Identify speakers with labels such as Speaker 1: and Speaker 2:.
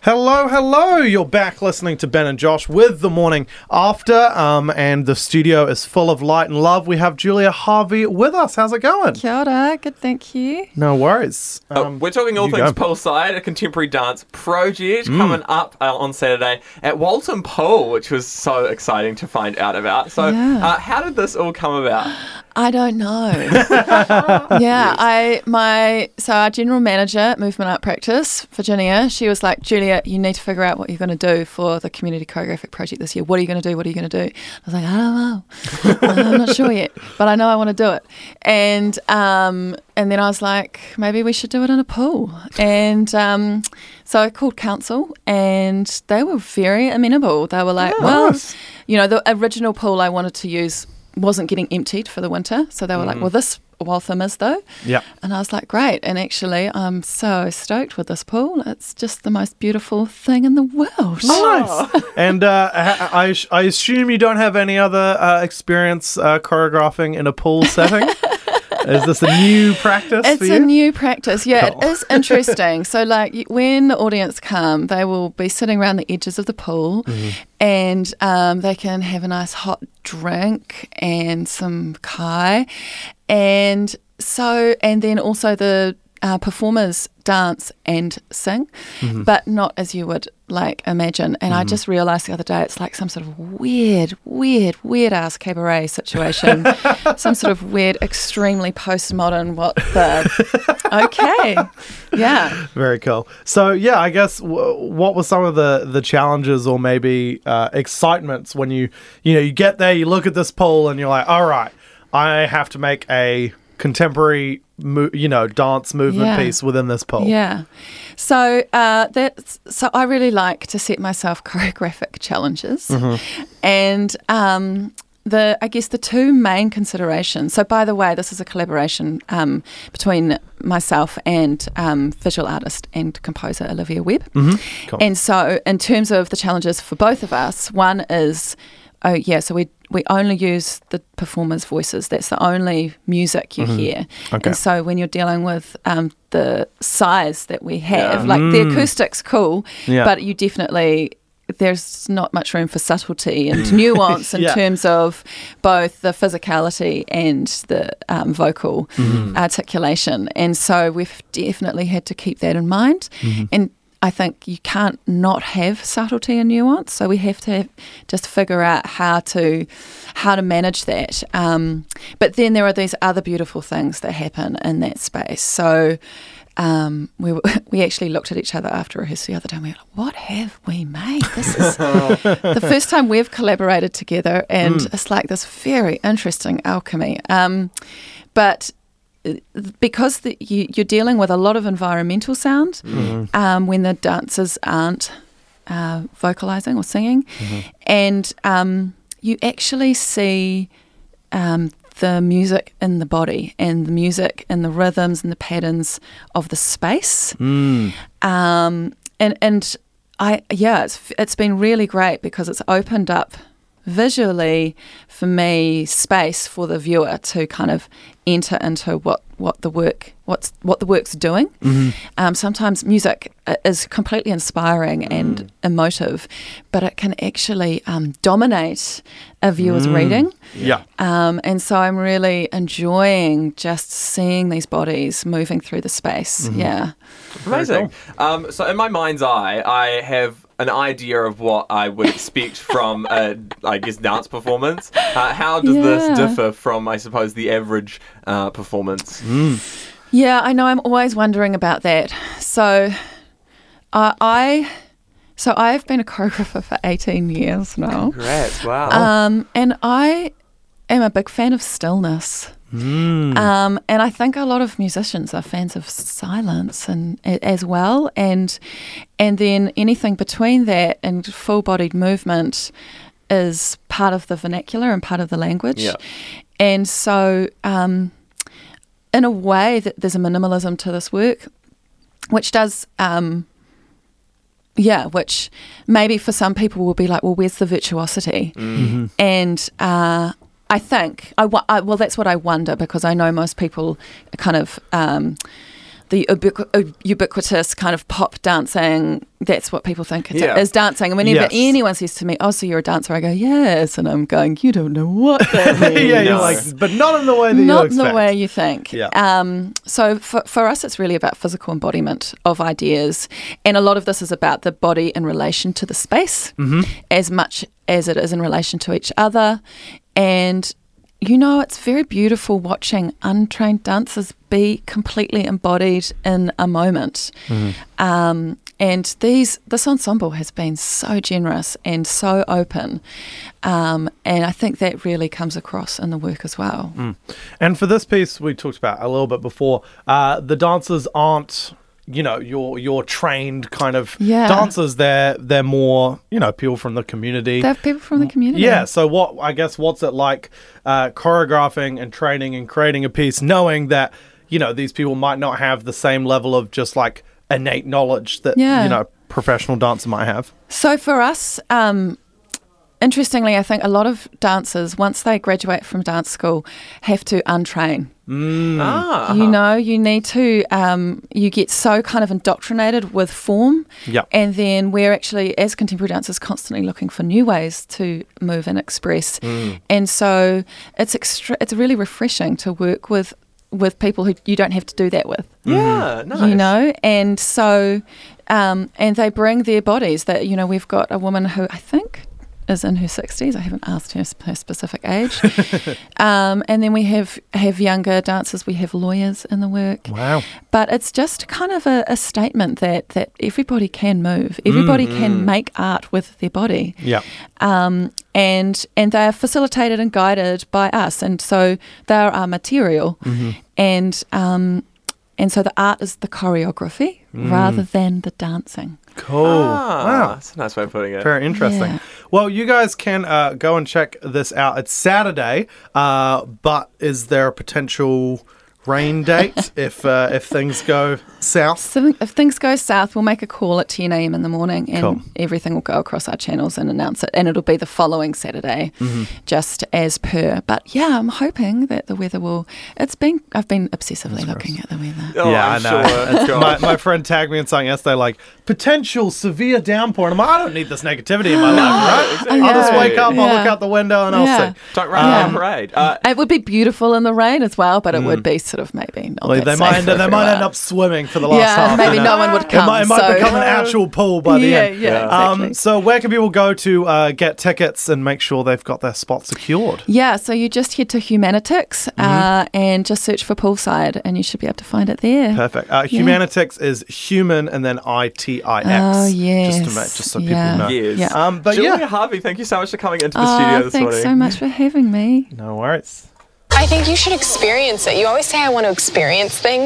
Speaker 1: Hello, hello. You're back listening to Ben and Josh with The Morning After, and the studio is full of light and love. We have Julia Harvey with us. How's it going?
Speaker 2: Kia ora. Good, thank you.
Speaker 1: No worries.
Speaker 3: We're talking all things poolside, a contemporary dance project coming up on Saturday at Walton Pool, which was so exciting to find out about. So how did this all come about?
Speaker 2: I don't know. So our general manager, Movement Art Practice, Virginia, she was like, Julia, you need to figure out what you're going to do for the community choreographic project this year. What are you going to do? What are you going to do? I was like, I don't know. I'm not sure yet, but I know I want to do it. And then I was like, maybe we should do it in a pool. And so I called council, and they were very amenable. They were like, nice. The original pool I wanted to use wasn't getting emptied for the winter. So they were like, well, this Waltham is though. Yeah. And I was like, great. And actually, I'm so stoked with this pool. It's just the most beautiful thing in the world.
Speaker 1: Nice. And I assume you don't have any other experience choreographing in a pool setting? Is this a new practice for you?
Speaker 2: It's a new practice, yeah. Cool. It is interesting. So, when the audience come, they will be sitting around the edges of the pool, and they can have a nice hot drink and some kai. And then also the performers dance and sing, but not as you would imagine. And I just realised the other day it's like some sort of weird ass cabaret situation, some sort of weird, extremely postmodern. Yeah,
Speaker 1: very cool. So I guess what were some of the challenges or maybe excitements when you get there, you look at this pool and you're like, all right, I have to make a contemporary dance movement piece within this pool.
Speaker 2: Yeah. So I really like to set myself choreographic challenges. And I guess the two main considerations. So by the way, this is a collaboration between myself and visual artist and composer Olivia Webb.
Speaker 1: Cool.
Speaker 2: And so in terms of the challenges for both of us, one is so we only use the performers' voices. That's the only music you hear. Okay. And so when you're dealing with the size that we have, the acoustic's cool, but you definitely, there's not much room for subtlety and nuance in terms of both the physicality and the vocal articulation. And so we've definitely had to keep that in mind. And I think you can't not have subtlety and nuance, so we have to just figure out how to manage that. But then there are these other beautiful things that happen in that space. So we actually looked at each other after rehearsal the other day and we were like, what have we made? This is the first time we've collaborated together, and it's like this very interesting alchemy. But because you're dealing with a lot of environmental sound when the dancers aren't vocalizing or singing, and you actually see the music in the body and the music and the rhythms and the patterns of the space. It's been really great because it's opened up visually for me space for the viewer to kind of enter into what the work's doing. Sometimes music is completely inspiring and emotive, but it can actually dominate a viewer's reading. And so I'm really enjoying just seeing these bodies moving through the space.
Speaker 3: Amazing. So in my mind's eye, I have an idea of what I would expect from a, dance performance. How does this differ from, I suppose, the average performance?
Speaker 2: Yeah, I know. I'm always wondering about that. So I've been a choreographer for 18 years now.
Speaker 3: Congrats, wow.
Speaker 2: And I am a big fan of stillness. And I think a lot of musicians are fans of silence and as well, and then anything between that and full-bodied movement is part of the vernacular and part of the language. And so in a way that there's a minimalism to this work, which does which maybe for some people will be like, well, where's the virtuosity? And I think, well, that's what I wonder, because I know most people kind of ubiquitous kind of pop dancing. That's what people think
Speaker 3: Yeah.
Speaker 2: is dancing. And whenever
Speaker 1: Yes.
Speaker 2: anyone says to me, "Oh, so you're a dancer?" I go, "Yes," and I'm going, "You don't know what that means."
Speaker 1: Yeah, you're
Speaker 3: No.
Speaker 1: like, but not in the way that you
Speaker 2: Not in
Speaker 1: expect.
Speaker 2: the way you think.
Speaker 1: Yeah.
Speaker 2: So for us, it's really about physical embodiment of ideas. And a lot of this is about the body in relation to the space as much as it is in relation to each other. And, it's very beautiful watching untrained dancers be completely embodied in a moment. And this ensemble has been so generous and so open. And I think that really comes across in the work as well.
Speaker 1: And for this piece, we talked about a little bit before, the dancers aren't, your trained kind of
Speaker 2: Yeah.
Speaker 1: dancers. They're more, people from the community.
Speaker 2: They have people from the community.
Speaker 1: Yeah, so what's it like choreographing and training and creating a piece, knowing that, these people might not have the same level of just like innate knowledge that,
Speaker 2: Yeah.
Speaker 1: professional dancer might have?
Speaker 2: So for us, interestingly, I think a lot of dancers, once they graduate from dance school, have to untrain. You need to, you get so kind of indoctrinated with form.
Speaker 1: Yep.
Speaker 2: And then we're actually, as contemporary dancers, constantly looking for new ways to move and express. And so it's really refreshing to work with people who you don't have to do that with.
Speaker 3: Yeah, nice.
Speaker 2: And so, and they bring their bodies. That we've got a woman who I think is in her 60s. I haven't asked her specific age. And then we have younger dancers. We have lawyers in the work.
Speaker 1: Wow.
Speaker 2: But it's just kind of a statement that everybody can move. Everybody can make art with their body.
Speaker 1: Yeah.
Speaker 2: And they are facilitated and guided by us. And so they are our material. And so the art is the choreography rather than the dancing.
Speaker 1: Cool. Wow.
Speaker 3: That's a nice way of putting it.
Speaker 1: Very interesting.
Speaker 2: Yeah.
Speaker 1: Well, you guys can go and check this out. It's Saturday, but is there a potential rain date if things go south?
Speaker 2: So if things go south, we'll make a call at 10 a.m. in the morning and
Speaker 1: Cool.
Speaker 2: everything will go across our channels and announce it. And it'll be the following Saturday, just as per. But yeah, I'm hoping that the weather will... I've been obsessively looking at the weather.
Speaker 3: Oh,
Speaker 1: Yeah,
Speaker 3: I'm
Speaker 1: I know.
Speaker 3: sure. It's got-
Speaker 1: My friend tagged me in something yesterday, like, potential severe downpour. And I'm like, I don't need this negativity in my life, right?
Speaker 3: exactly.
Speaker 1: I'll just wake up, I'll
Speaker 2: Yeah.
Speaker 1: look out the window, and I'll
Speaker 2: Yeah.
Speaker 1: see.
Speaker 3: Don't run on parade.
Speaker 2: It would be beautiful in the rain as well, but it would be sort of maybe not
Speaker 1: Well,
Speaker 2: that
Speaker 1: they
Speaker 2: safe
Speaker 1: might
Speaker 2: for
Speaker 1: end
Speaker 2: everyone.
Speaker 1: up swimming for the last
Speaker 2: Yeah,
Speaker 1: half.
Speaker 2: maybe no one would come.
Speaker 1: It might
Speaker 2: so.
Speaker 1: become an actual pool by the end.
Speaker 2: Yeah, exactly.
Speaker 1: So where can people go to get tickets and make sure they've got their spot secured?
Speaker 2: Yeah, so you just head to Humanitix and just search for Poolside and you should be able to find it there.
Speaker 1: Perfect. Humanitix is human and then ITIX.
Speaker 2: Oh, yes.
Speaker 1: Just so people
Speaker 2: Yeah.
Speaker 1: know.
Speaker 3: Yes.
Speaker 2: Yeah.
Speaker 1: But
Speaker 3: Julia
Speaker 1: yeah,
Speaker 3: Harvey, thank you so much for coming into the studio this
Speaker 2: thanks
Speaker 3: morning.
Speaker 2: so much for having me.
Speaker 1: no worries.
Speaker 4: I think you should experience it. You always say, I want to experience things.